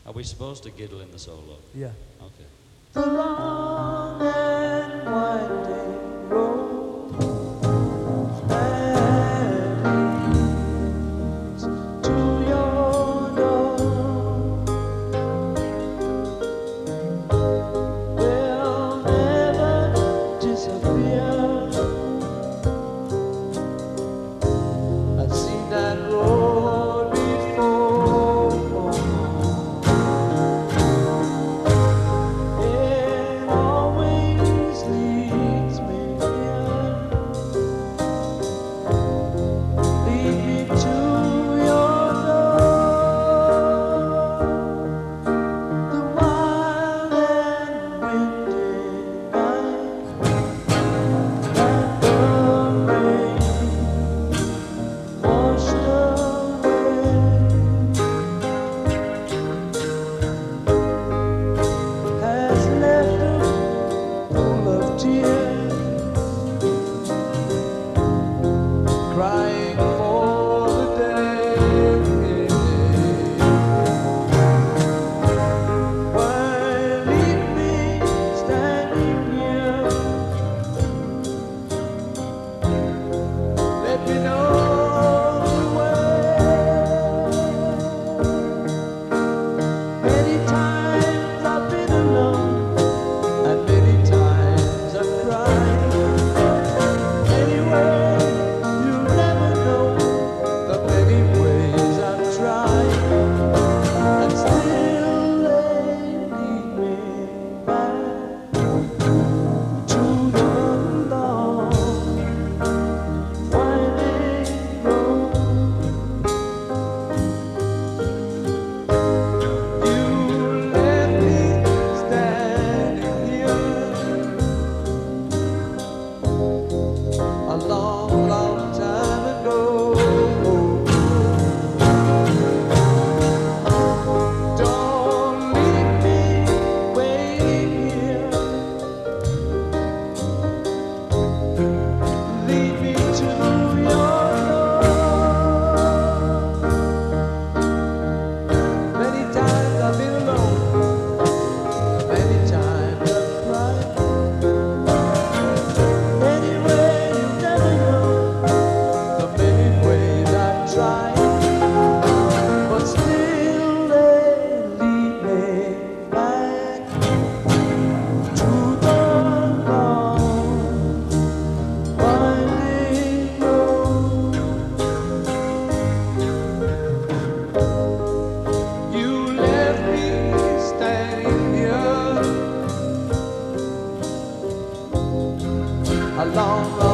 Are we supposed to giddle in the solo? Yeah. Okay. The long and winding road that leads to your door will never disappear. I've seen that road before. It always leads me here. Lead me to your door. The wild and windy night, and the rain washed away, has left a pool of tears, crying for the day. Why leave me standing here? Let me know the way. Many times I've been alone, and many times I've cried. Anyway, you never know the many ways I've tried, and still they lead me back to the long winding road. You left me standing here a long, long time ago. Don't leave me waiting here. Lead me to your door. Many times I've been alone, many times I've cried. Anyway, you never know the many ways I've tried, but still they lead me back to the long winding road. You left me standing here a long, long